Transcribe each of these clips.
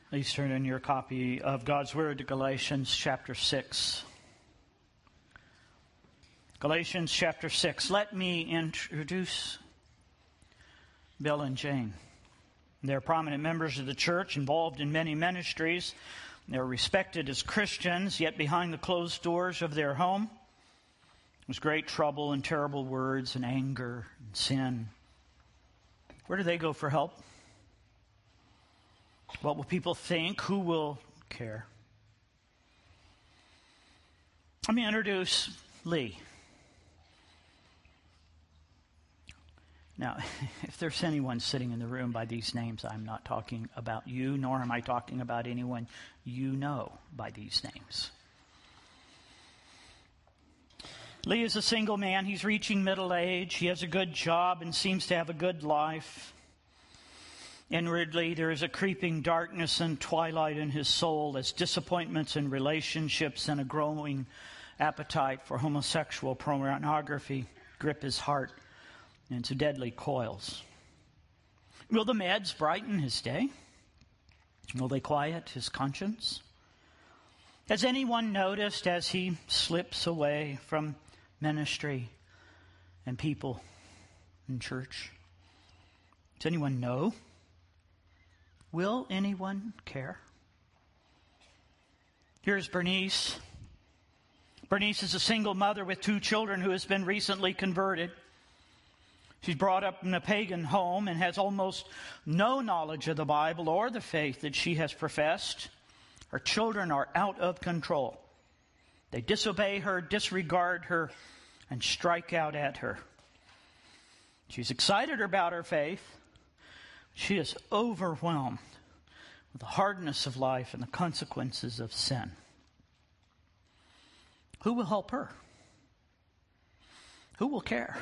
Please turn in your copy of God's Word to Galatians chapter 6. Galatians chapter 6. Let me introduce Bill and Jane. They're prominent members of the church, involved in many ministries. They're respected as Christians, yet behind the closed doors of their home, there's great trouble and terrible words and anger and sin. Where do they go for help? What will people think? Who will care? Let me introduce Lee. Now, if there's anyone sitting in the room by these names, I'm not talking about you, nor am I talking about anyone you know by these names. Lee is a single man. He's reaching middle age. He has a good job and seems to have a good life. Inwardly, there is a creeping darkness and twilight in his soul as disappointments in relationships and a growing appetite for homosexual pornography grip his heart into deadly coils. Will the meds brighten his day? Will they quiet his conscience? Has anyone noticed as he slips away from ministry and people in church? Does anyone know? Will anyone care? Here's Bernice. Bernice is a single mother with 2 children who has been recently converted. She's brought up in a pagan home and has almost no knowledge of the Bible or the faith that she has professed. Her children are out of control. They disobey her, disregard her, and strike out at her. She's excited about her faith. She is overwhelmed with the hardness of life and the consequences of sin. Who will help her? Who will care?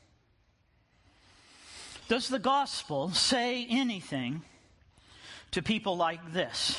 Does the gospel say anything to people like this?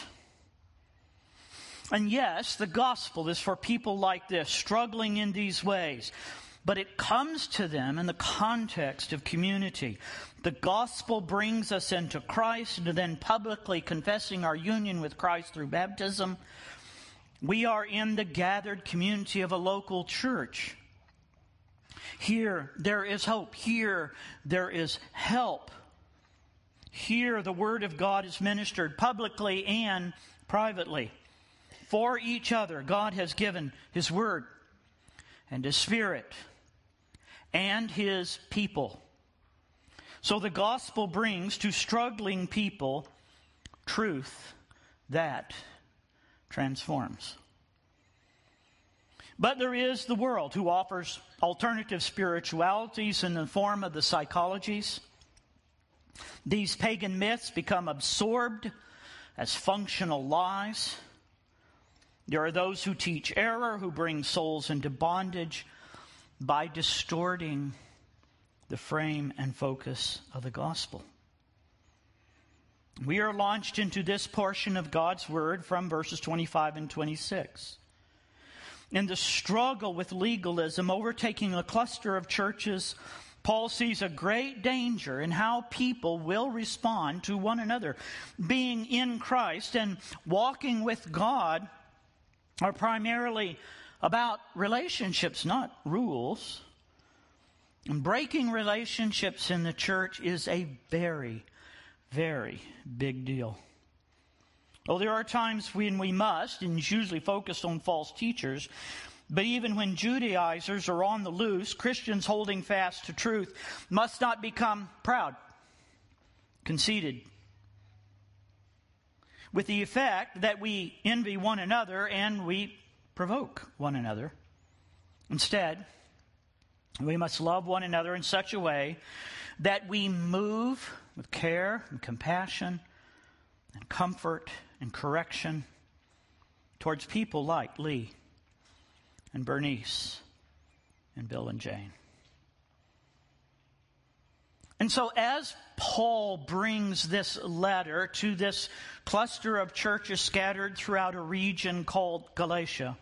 And yes, the gospel is for people like this, struggling in these ways. But it comes to them in the context of community. The gospel brings us into Christ, and then publicly confessing our union with Christ through baptism. We are in the gathered community of a local church. Here there is hope. Here there is help. Here the Word of God is ministered publicly and privately. For each other, God has given His Word and His Spirit and His people. So the gospel brings to struggling people truth that transforms. But there is the world who offers alternative spiritualities in the form of the psychologies. These pagan myths become absorbed as functional lies. There are those who teach error, who bring souls into bondage by distorting the frame and focus of the gospel. We are launched into this portion of God's Word from verses 25 and 26. In the struggle with legalism overtaking a cluster of churches, Paul sees a great danger in how people will respond to one another. Being in Christ and walking with God are primarily about relationships, not rules. And breaking relationships in the church is a very, very big deal. Well, there are times when we must, and it's usually focused on false teachers, but even when Judaizers are on the loose, Christians holding fast to truth must not become proud, conceited, with the effect that we envy one another and we provoke one another. Instead, we must love one another in such a way that we move with care and compassion and comfort and correction towards people like Lee and Bernice and Bill and Jane. And so as Paul brings this letter to this cluster of churches scattered throughout a region called Galatia,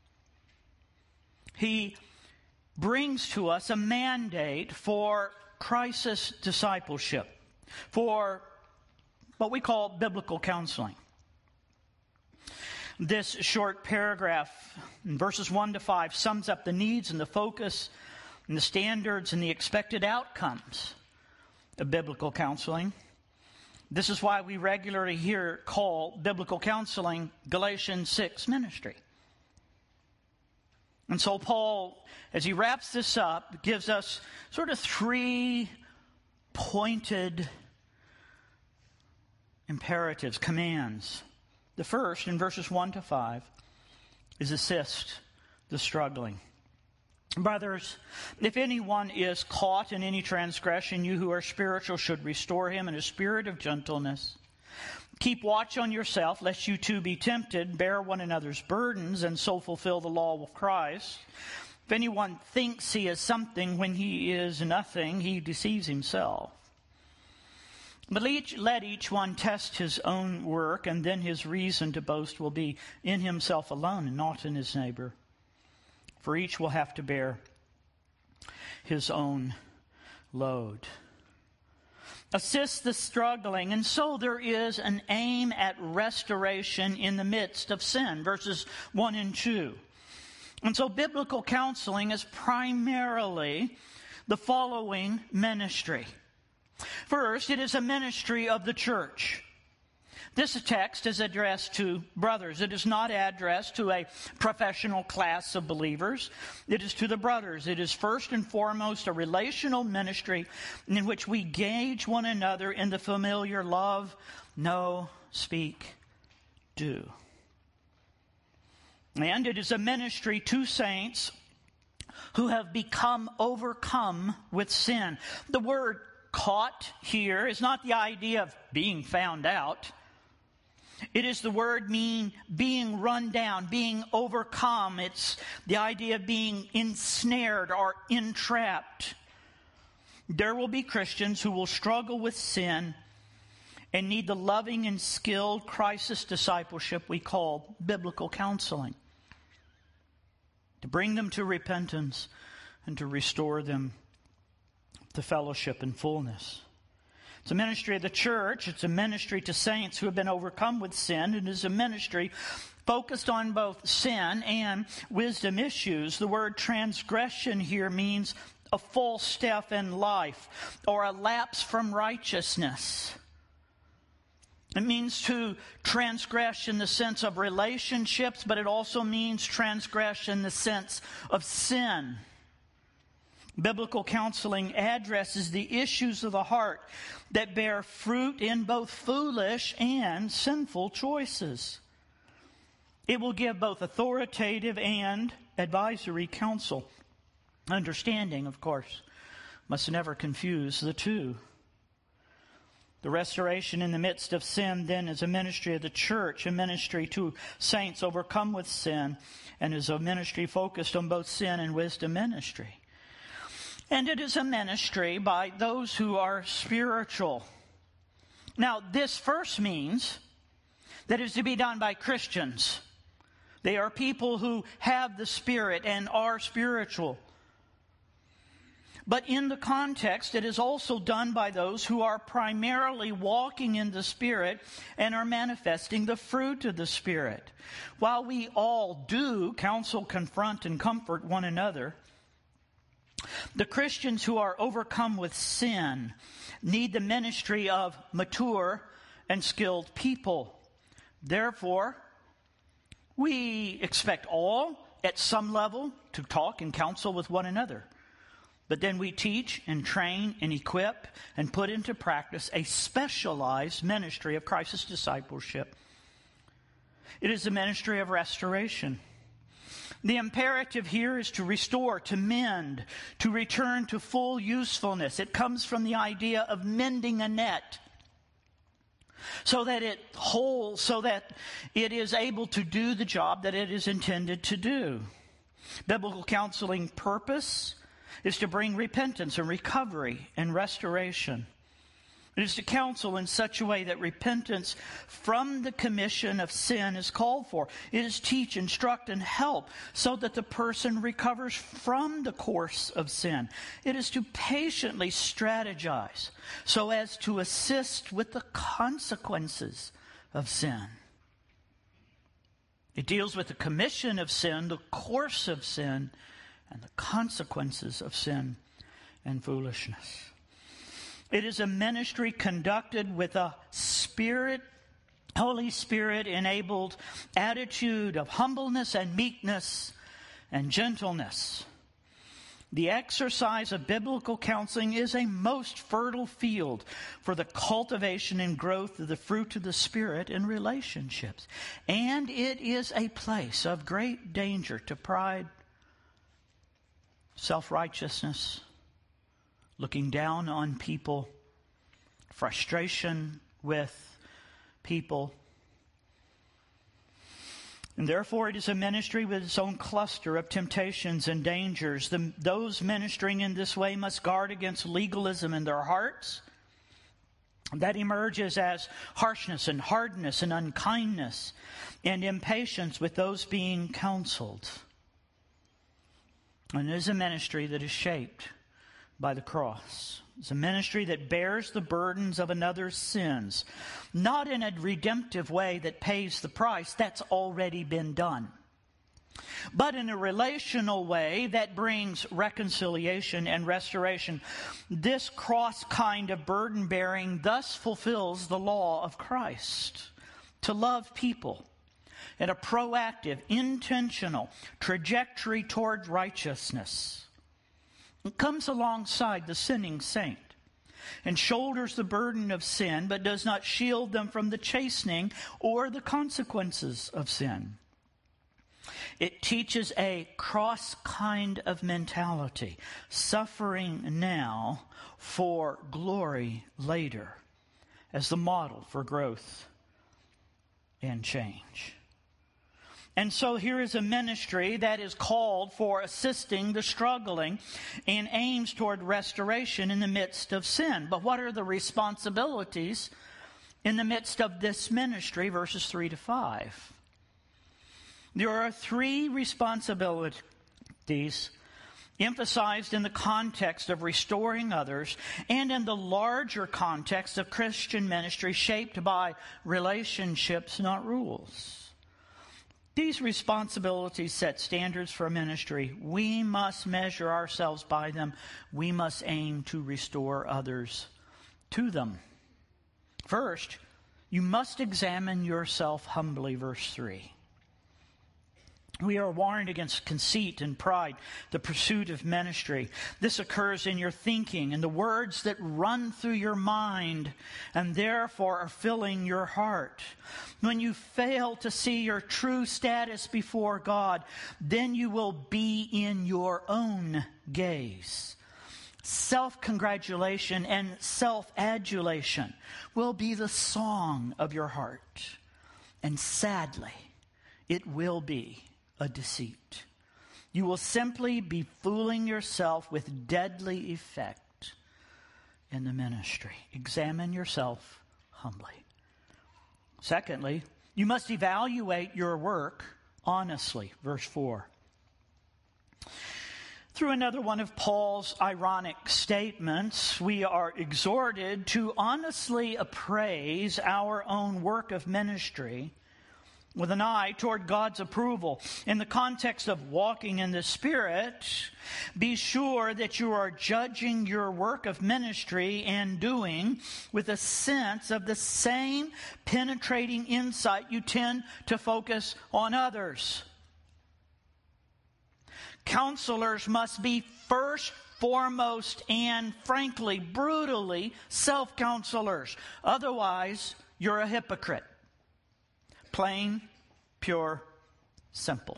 he brings to us a mandate for crisis discipleship, for what we call biblical counseling. This short paragraph in verses 1 to 5 sums up the needs and the focus and the standards and the expected outcomes of biblical counseling. This is why we regularly call biblical counseling Galatians 6 ministry. And so Paul, as he wraps this up, gives us sort of 3 pointed imperatives, commands. The first, in verses 1 to 5, is assist the struggling. Brothers, if anyone is caught in any transgression, you who are spiritual should restore him in a spirit of gentleness. Keep watch on yourself, lest you too be tempted. Bear one another's burdens, and so fulfill the law of Christ. If anyone thinks he is something when he is nothing, he deceives himself. But let each one test his own work, and then his reason to boast will be in himself alone and not in his neighbor. For each will have to bear his own load. Assist the struggling, and so there is an aim at restoration in the midst of sin, verses 1 and 2. And so biblical counseling is primarily the following ministry. First, it is a ministry of the church. This text is addressed to brothers. It is not addressed to a professional class of believers. It is to the brothers. It is first and foremost a relational ministry in which we gauge one another in the familiar love, know, speak, do. And it is a ministry to saints who have become overcome with sin. The word caught here is not the idea of being found out. It is the word mean being run down, being overcome. It's the idea of being ensnared or entrapped. There will be Christians who will struggle with sin and need the loving and skilled crisis discipleship we call biblical counseling to bring them to repentance and to restore them to fellowship and fullness. It's a ministry of the church. It's a ministry to saints who have been overcome with sin. It is a ministry focused on both sin and wisdom issues. The word transgression here means a false step in life or a lapse from righteousness. It means to transgress in the sense of relationships, but it also means transgress in the sense of sin. Biblical counseling addresses the issues of the heart that bear fruit in both foolish and sinful choices. It will give both authoritative and advisory counsel. Understanding, of course, must never confuse the two. The restoration in the midst of sin, then, is a ministry of the church, a ministry to saints overcome with sin, and is a ministry focused on both sin and wisdom ministry. And it is a ministry by those who are spiritual. Now, this first means that it is to be done by Christians. They are people who have the Spirit and are spiritual. But in the context, it is also done by those who are primarily walking in the Spirit and are manifesting the fruit of the Spirit. While we all do counsel, confront, and comfort one another, the Christians who are overcome with sin need the ministry of mature and skilled people. Therefore, we expect all, at some level, to talk and counsel with one another. But then we teach and train and equip and put into practice a specialized ministry of crisis discipleship. It is a ministry of restoration. The imperative here is to restore, to mend, to return to full usefulness. It comes from the idea of mending a net so that it holds, so that it is able to do the job that it is intended to do. Biblical counseling purpose is to bring repentance and recovery and restoration. It is to counsel in such a way that repentance from the commission of sin is called for. It is teach, instruct, and help so that the person recovers from the course of sin. It is to patiently strategize so as to assist with the consequences of sin. It deals with the commission of sin, the course of sin, and the consequences of sin and foolishness. It is a ministry conducted with a Holy Spirit-enabled attitude of humbleness and meekness and gentleness. The exercise of biblical counseling is a most fertile field for the cultivation and growth of the fruit of the Spirit in relationships. And it is a place of great danger to pride, self-righteousness, looking down on people, frustration with people. And therefore, it is a ministry with its own cluster of temptations and dangers. Those ministering in this way must guard against legalism in their hearts. That emerges as harshness and hardness and unkindness and impatience with those being counseled. And it is a ministry that is shaped by the cross. It's a ministry that bears the burdens of another's sins, not in a redemptive way that pays the price. That's already been done. But in a relational way that brings reconciliation and restoration. This cross kind of burden bearing thus fulfills the law of Christ, to love people in a proactive, intentional trajectory toward righteousness. It comes alongside the sinning saint and shoulders the burden of sin, but does not shield them from the chastening or the consequences of sin. It teaches a cross kind of mentality, suffering now for glory later, as the model for growth and change. And so here is a ministry that is called for assisting the struggling and aims toward restoration in the midst of sin. But what are the responsibilities in the midst of this ministry, verses 3 to 5? There are 3 responsibilities emphasized in the context of restoring others and in the larger context of Christian ministry shaped by relationships, not rules. These responsibilities set standards for ministry. We must measure ourselves by them. We must aim to restore others to them. First, you must examine yourself humbly, verse 3. We are warned against conceit and pride, the pursuit of ministry. This occurs in your thinking and the words that run through your mind and therefore are filling your heart. When you fail to see your true status before God, then you will be in your own gaze. Self-congratulation and self-adulation will be the song of your heart. And sadly, it will be a deceit. You will simply be fooling yourself with deadly effect in the ministry. Examine yourself humbly. Secondly, you must evaluate your work honestly. Verse 4. Through another one of Paul's ironic statements, we are exhorted to honestly appraise our own work of ministry with an eye toward God's approval. In the context of walking in the Spirit, be sure that you are judging your work of ministry and doing with a sense of the same penetrating insight you tend to focus on others. Counselors must be first, foremost, and frankly, brutally self-counselors. Otherwise, you're a hypocrite. Plain, pure, simple.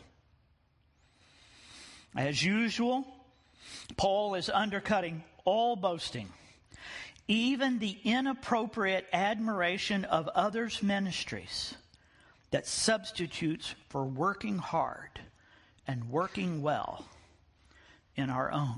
As usual, Paul is undercutting all boasting, even the inappropriate admiration of others' ministries that substitutes for working hard and working well in our own.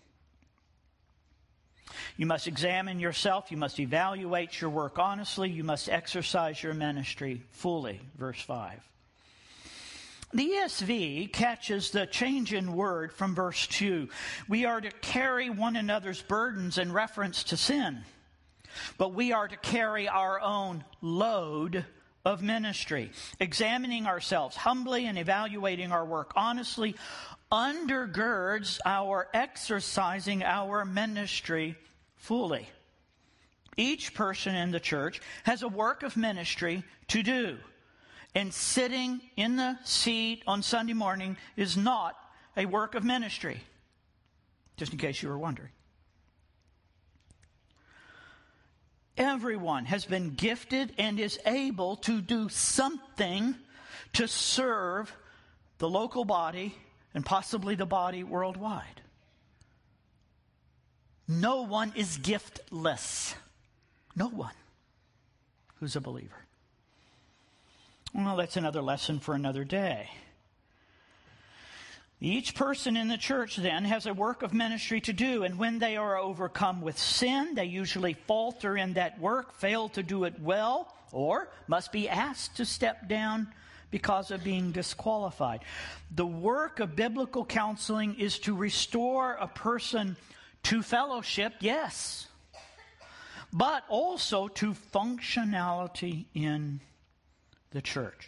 You must examine yourself. You must evaluate your work honestly. You must exercise your ministry fully. Verse 5. The ESV catches the change in word from verse 2. We are to carry one another's burdens in reference to sin, but we are to carry our own load of ministry. Examining ourselves humbly and evaluating our work honestly undergirds our exercising our ministry fully. Each person in the church has a work of ministry to do. And sitting in the seat on Sunday morning is not a work of ministry. Just in case you were wondering. Everyone has been gifted and is able to do something to serve the local body and possibly the body worldwide. No one is giftless. No one who's a believer. Well, that's another lesson for another day. Each person in the church then has a work of ministry to do, and when they are overcome with sin, they usually falter in that work, fail to do it well, or must be asked to step down because of being disqualified. The work of biblical counseling is to restore a person to fellowship, yes, but also to functionality in the church.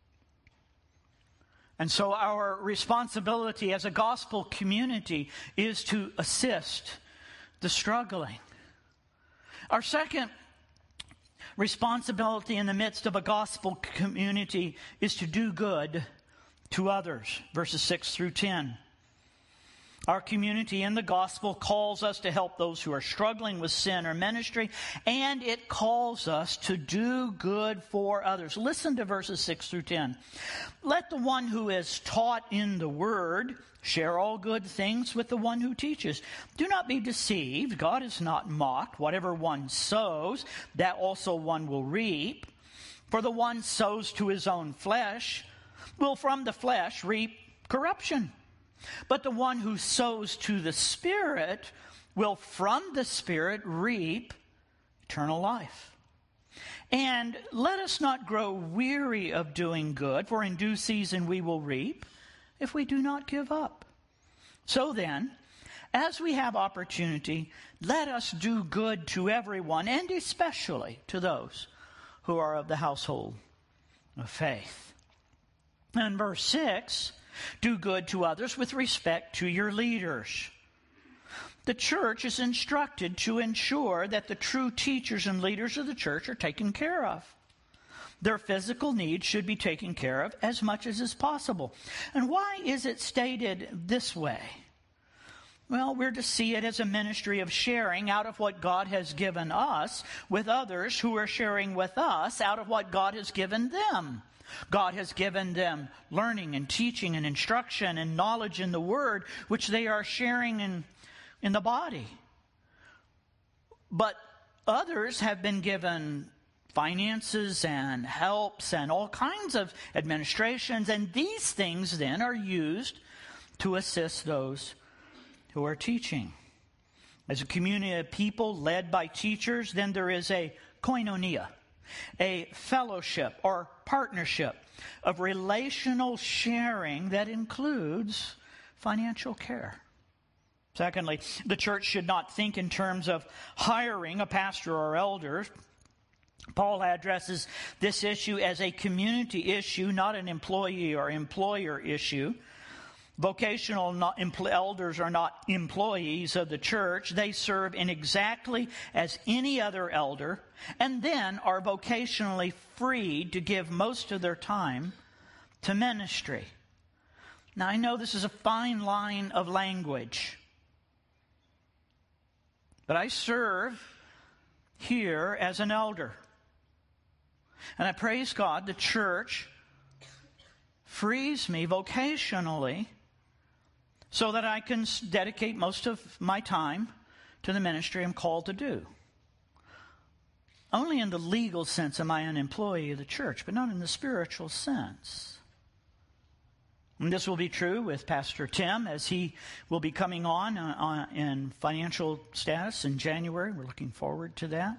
And so our responsibility as a gospel community is to assist the struggling. Our second responsibility in the midst of a gospel community is to do good to others. Verses 6 through 10. Our community in the gospel calls us to help those who are struggling with sin or ministry, and it calls us to do good for others. Listen to verses 6 through 10. Let the one who is taught in the word share all good things with the one who teaches. Do not be deceived. God is not mocked. Whatever one sows, that also one will reap. For the one sows to his own flesh will from the flesh reap corruption. But the one who sows to the Spirit will from the Spirit reap eternal life. And let us not grow weary of doing good, for in due season we will reap if we do not give up. So then, as we have opportunity, let us do good to everyone, and especially to those who are of the household of faith. And verse 6, do good to others with respect to your leaders. The church is instructed to ensure that the true teachers and leaders of the church are taken care of. Their physical needs should be taken care of as much as is possible. And why is it stated this way? Well, we're to see it as a ministry of sharing out of what God has given us with others who are sharing with us out of what God has given them. God has given them learning and teaching and instruction and knowledge in the Word, which they are sharing in the body. But others have been given finances and helps and all kinds of administrations, and these things then are used to assist those who are teaching. As a community of people led by teachers, then there is a koinonia, a fellowship or partnership of relational sharing that includes financial care. Secondly, the church should not think in terms of hiring a pastor or elders. Paul addresses this issue as a community issue, not an employee or employer issue. Vocational elders are not employees of the church. They serve in exactly as any other elder, and then are vocationally freed to give most of their time to ministry. Now, I know this is a fine line of language, but I serve here as an elder. And I praise God, the church frees me vocationally so that I can dedicate most of my time to the ministry I'm called to do. Only in the legal sense am I an employee of the church, but not in the spiritual sense. And this will be true with Pastor Tim as he will be coming on in financial status in January. We're looking forward to that.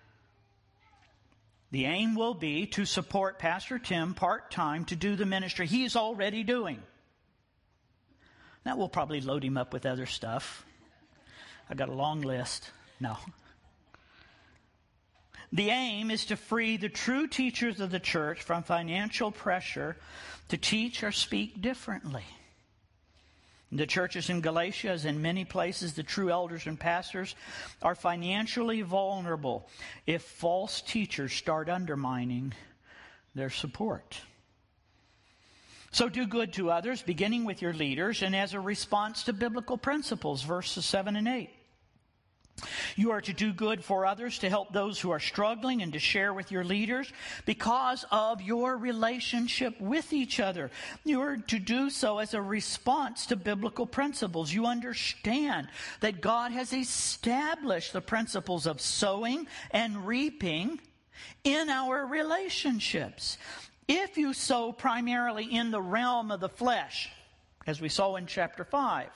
The aim will be to support Pastor Tim part-time to do the ministry he's already doing. Now, we'll probably load him up with other stuff. I've got a long list. No. the aim is to free the true teachers of the church from financial pressure to teach or speak differently. The churches in Galatia, as in many places, the true elders and pastors are financially vulnerable if false teachers start undermining their support. So do good to others, beginning with your leaders, and as a response to biblical principles, verses 7 and 8. You are to do good for others, to help those who are struggling, and to share with your leaders because of your relationship with each other. You are to do so as a response to biblical principles. You understand that God has established the principles of sowing and reaping in our relationships. If you sow primarily in the realm of the flesh, as we saw in chapter 5,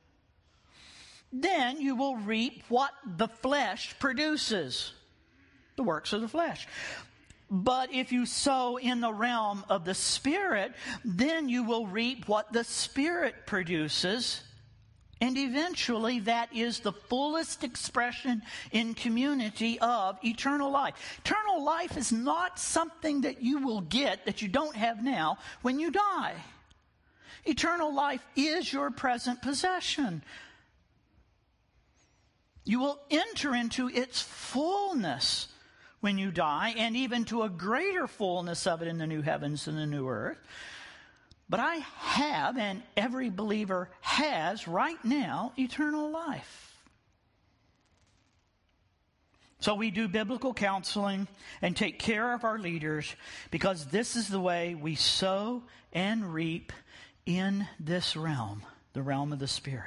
then you will reap what the flesh produces, the works of the flesh. But if you sow in the realm of the Spirit, then you will reap what the Spirit produces. And eventually that is the fullest expression in community of eternal life. Eternal life is not something that you will get that you don't have now when you die. Eternal life is your present possession. You will enter into its fullness when you die, and even to a greater fullness of it in the new heavens and the new earth. But I have, and every believer has right now, eternal life. So we do biblical counseling and take care of our leaders because this is the way we sow and reap in this realm, the realm of the Spirit.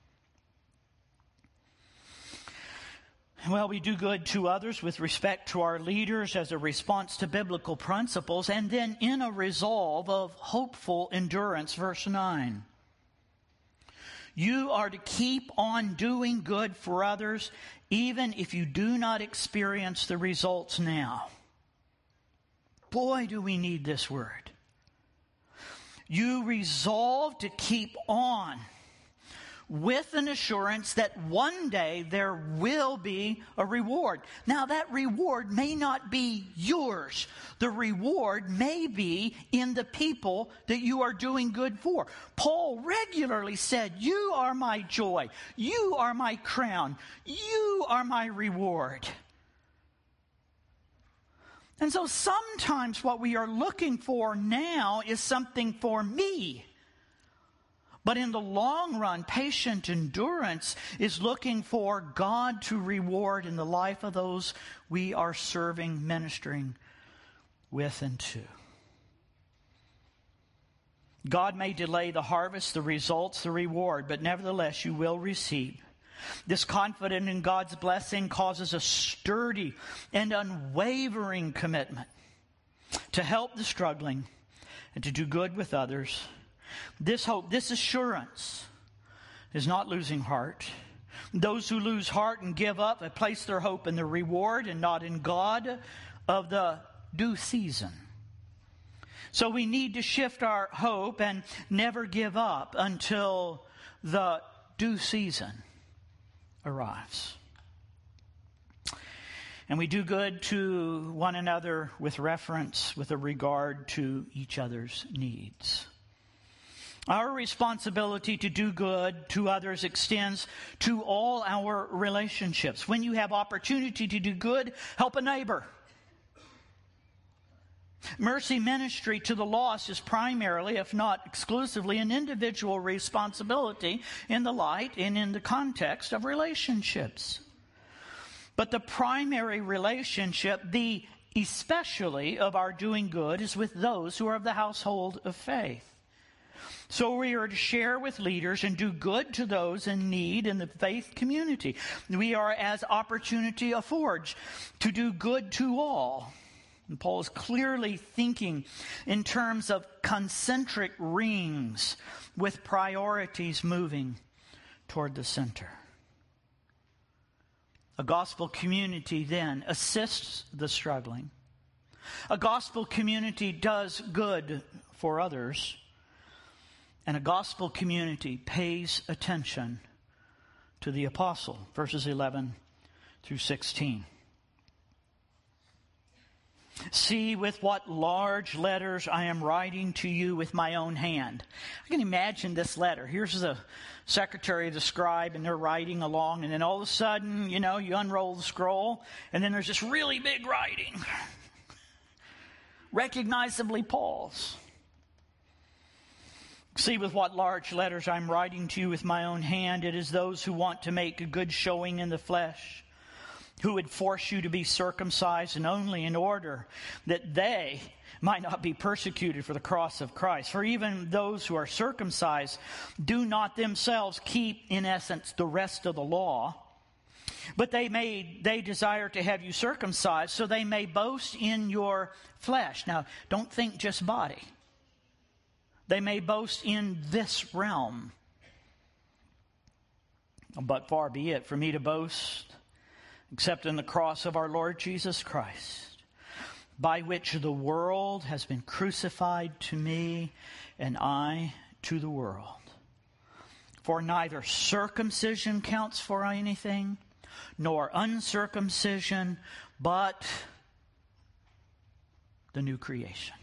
Well, we do good to others with respect to our leaders as a response to biblical principles, and then in a resolve of hopeful endurance. Verse 9. You are to keep on doing good for others, even if you do not experience the results now. Boy, do we need this word. You resolve to keep on with an assurance that one day there will be a reward. Now, that reward may not be yours. The reward may be in the people that you are doing good for. Paul regularly said, you are my joy. You are my crown. You are my reward. And so sometimes what we are looking for now is something for me. But in the long run, patient endurance is looking for God to reward in the life of those we are serving, ministering with and to. God may delay the harvest, the results, the reward, but nevertheless you will receive. This confidence in God's blessing causes a sturdy and unwavering commitment to help the struggling and to do good with others. This hope, this assurance is not losing heart. Those who lose heart and give up have placed their hope in the reward and not in God of the due season. So we need to shift our hope and never give up until the due season arrives. And we do good to one another with reference, with a regard to each other's needs. Our responsibility to do good to others extends to all our relationships. When you have opportunity to do good, help a neighbor. Mercy ministry to the lost is primarily, if not exclusively, an individual responsibility in the light and in the context of relationships. But the primary relationship, the especially of our doing good, is with those who are of the household of faith. So we are to share with leaders and do good to those in need in the faith community. We are, as opportunity affords, to do good to all. And Paul is clearly thinking in terms of concentric rings with priorities moving toward the center. A gospel community then assists the struggling. A gospel community does good for others. And a gospel community pays attention to the apostle, verses 11 through 16. See with what large letters I am writing to you with my own hand. I can imagine this letter. Here's the secretary of the scribe, and they're writing along, and then all of a sudden, you unroll the scroll, and then there's this really big writing. Recognizably Paul's. See with what large letters I'm writing to you with my own hand. It is those who want to make a good showing in the flesh, who would force you to be circumcised, and only in order that they might not be persecuted for the cross of Christ. For even those who are circumcised do not themselves keep, in essence, the rest of the law, but they desire to have you circumcised so they may boast in your flesh. Now, don't think just body. They may boast in this realm. But far be it for me to boast, except in the cross of our Lord Jesus Christ, by which the world has been crucified to me, and I to the world. For neither circumcision counts for anything, nor uncircumcision, but the new creation.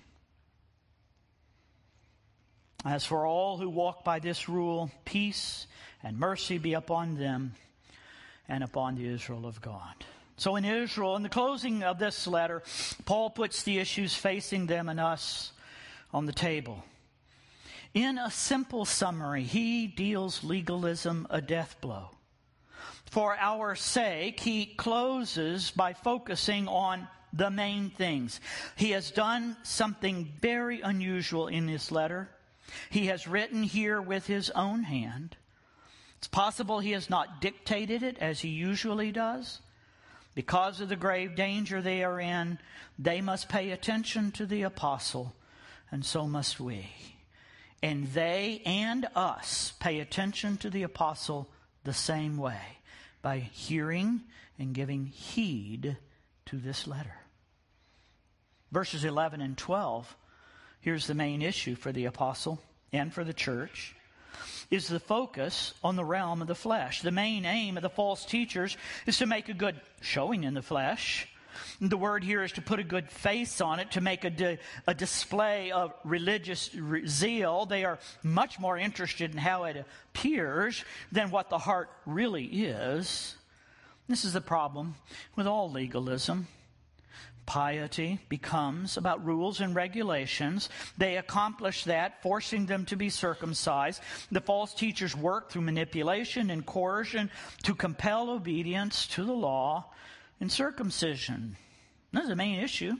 As for all who walk by this rule, peace and mercy be upon them and upon the Israel of God. So in Israel, in the closing of this letter, Paul puts the issues facing them and us on the table. In a simple summary, he deals legalism a death blow. For our sake, he closes by focusing on the main things. He has done something very unusual in this letter. He has written here with his own hand. It's possible he has not dictated it as he usually does. Because of the grave danger they are in, they must pay attention to the apostle, and so must we. And they and us pay attention to the apostle the same way, by hearing and giving heed to this letter. Verses 11 and 12, here's the main issue for the apostle and for the church, is the focus on the realm of the flesh. The main aim of the false teachers is to make a good showing in the flesh. The word here is to put a good face on it, to make a display of religious zeal. They are much more interested in how it appears than what the heart really is. This is the problem with all legalism. Piety becomes about rules and regulations. They accomplish that, forcing them to be circumcised. The false teachers work through manipulation and coercion to compel obedience to the law and circumcision. That's the main issue.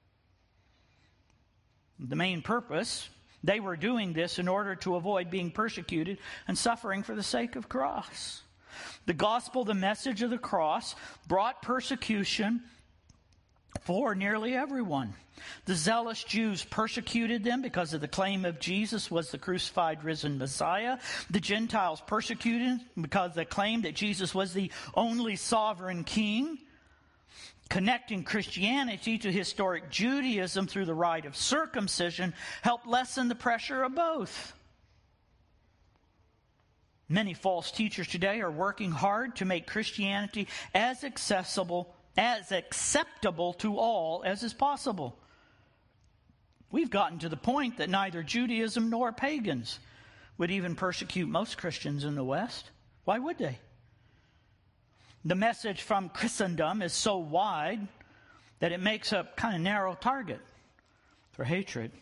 The main purpose. They were doing this in order to avoid being persecuted and suffering for the sake of cross. The gospel, the message of the cross, brought persecution for nearly everyone. The zealous Jews persecuted them because of the claim of Jesus was the crucified, risen Messiah. The Gentiles persecuted because they claimed that Jesus was the only sovereign king. Connecting Christianity to historic Judaism through the rite of circumcision helped lessen the pressure of both. Many false teachers today are working hard to make Christianity as acceptable to all as is possible. We've gotten to the point that neither Judaism nor pagans would even persecute most Christians in the West. Why would they? The message from Christendom is so wide that it makes a kind of narrow target for hatred.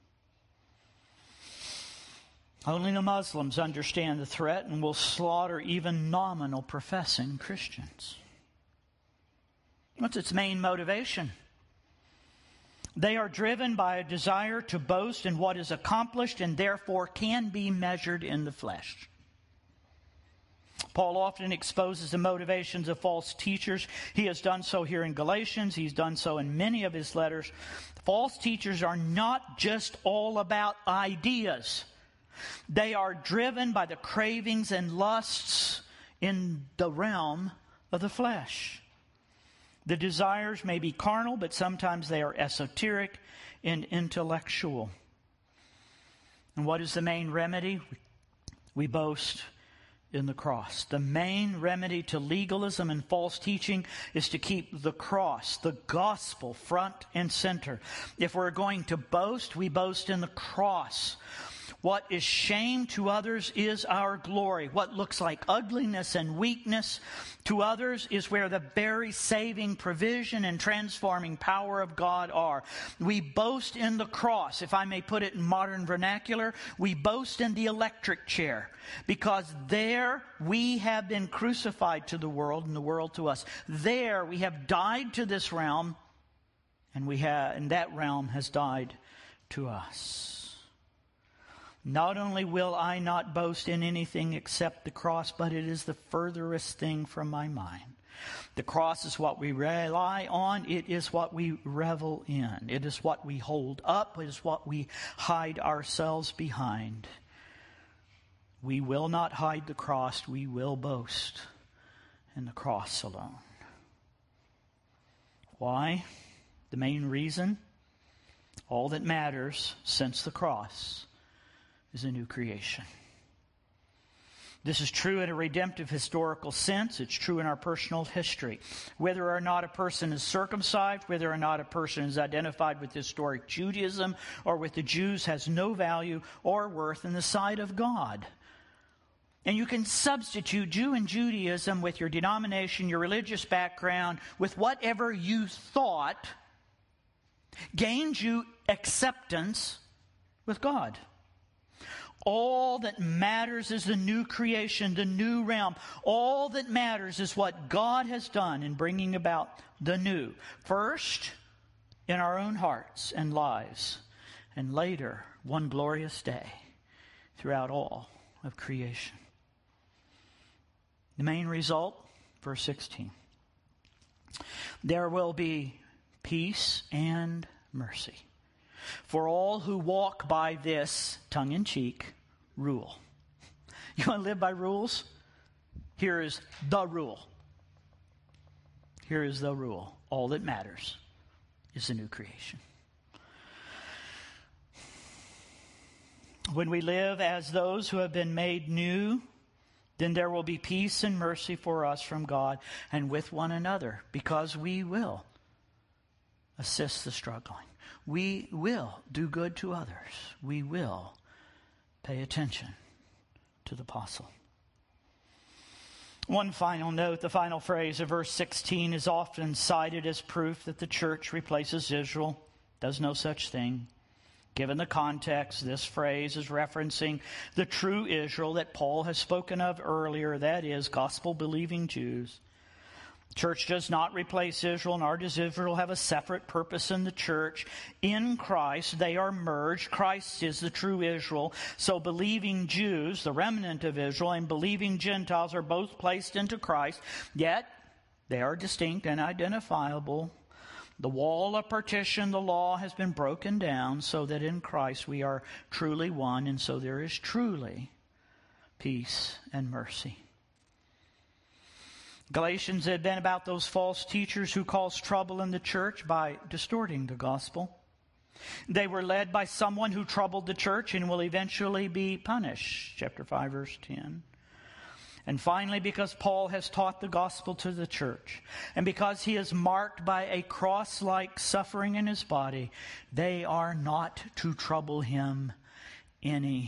Only the Muslims understand the threat and will slaughter even nominal professing Christians. What's its main motivation? They are driven by a desire to boast in what is accomplished and therefore can be measured in the flesh. Paul often exposes the motivations of false teachers. He has done so here in Galatians. He's done so in many of his letters. False teachers are not just all about ideas. They are driven by the cravings and lusts in the realm of the flesh. The desires may be carnal, but sometimes they are esoteric and intellectual. And what is the main remedy? We boast in the cross. The main remedy to legalism and false teaching is to keep the cross, the gospel, front and center. If we're going to boast, we boast in the cross. What is shame to others is our glory. What looks like ugliness and weakness to others is where the very saving provision and transforming power of God are. We boast in the cross. If I may put it in modern vernacular, we boast in the electric chair, because there we have been crucified to the world and the world to us. There we have died to this realm, and that realm has died to us. Not only will I not boast in anything except the cross, but it is the furthest thing from my mind. The cross is what we rely on. It is what we revel in. It is what we hold up. It is what we hide ourselves behind. We will not hide the cross. We will boast in the cross alone. Why? The main reason? All that matters since the cross is a new creation. This is true in a redemptive historical sense. It's true in our personal history. Whether or not a person is circumcised, whether or not a person is identified with historic Judaism or with the Jews, has no value or worth in the sight of God. And you can substitute Jew and Judaism with your denomination, your religious background, with whatever you thought gained you acceptance with God. All that matters is the new creation, the new realm. All that matters is what God has done in bringing about the new. First, in our own hearts and lives, and later, one glorious day, throughout all of creation. The main result, verse 16. There will be peace and mercy for all who walk by this, tongue-in-cheek, rule. You want to live by rules? Here is the rule. Here is the rule. All that matters is the new creation. When we live as those who have been made new, then there will be peace and mercy for us from God and with one another, because we will assist the struggling. We will do good to others. We will pay attention to the apostle. One final note, the final phrase of verse 16 is often cited as proof that the church replaces Israel. Does no such thing. Given the context, this phrase is referencing the true Israel that Paul has spoken of earlier, that is, gospel-believing Jews. Church does not replace Israel, nor does Israel have a separate purpose in the church. In Christ, they are merged. Christ is the true Israel. So believing Jews, the remnant of Israel, and believing Gentiles are both placed into Christ, yet they are distinct and identifiable. The wall of partition, the law, has been broken down so that in Christ we are truly one, and so there is truly peace and mercy. Galatians had been about those false teachers who cause trouble in the church by distorting the gospel. They were led by someone who troubled the church and will eventually be punished. Chapter 5, verse 10. And finally, because Paul has taught the gospel to the church, and because he is marked by a cross-like suffering in his body, they are not to trouble him anymore.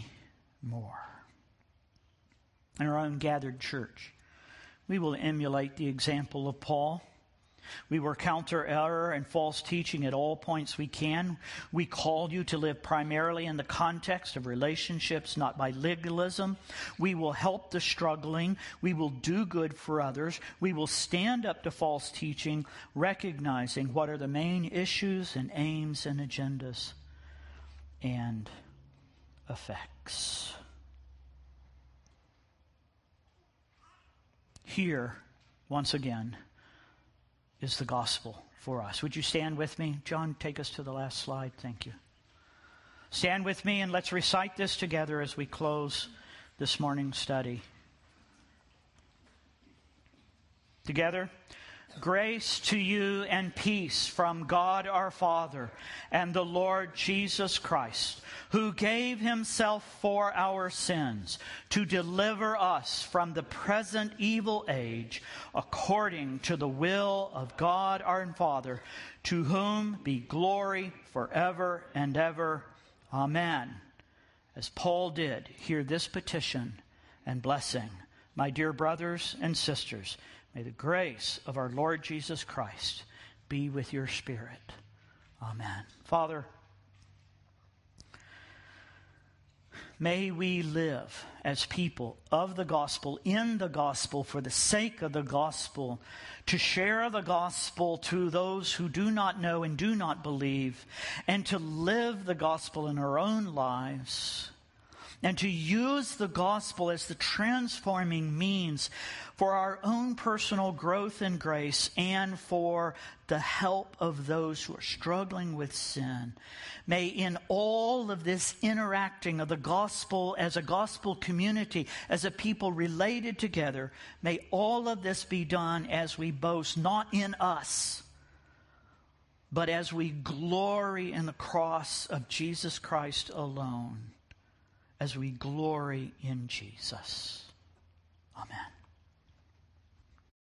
In our own gathered church, we will emulate the example of Paul. We will counter error and false teaching at all points we can. We call you to live primarily in the context of relationships, not by legalism. We will help the struggling. We will do good for others. We will stand up to false teaching, recognizing what are the main issues and aims and agendas and effects. Here, once again, is the gospel for us. Would you stand with me? John, take us to the last slide. Thank you. Stand with me and let's recite this together as we close this morning's study. Together, Grace to you and peace from God our Father and the Lord Jesus Christ, who gave himself for our sins to deliver us from the present evil age, according to the will of God our Father, to whom be glory forever and ever. Amen. As Paul did, hear this petition and blessing. My dear brothers and sisters, may the grace of our Lord Jesus Christ be with your spirit. Amen. Father, may we live as people of the gospel, in the gospel, for the sake of the gospel, to share the gospel to those who do not know and do not believe, and to live the gospel in our own lives, and to use the gospel as the transforming means for our own personal growth in grace and for the help of those who are struggling with sin. May in all of this interacting of the gospel as a gospel community, as a people related together, may all of this be done as we boast not in us, but as we glory in the cross of Jesus Christ alone, as we glory in Jesus. Amen.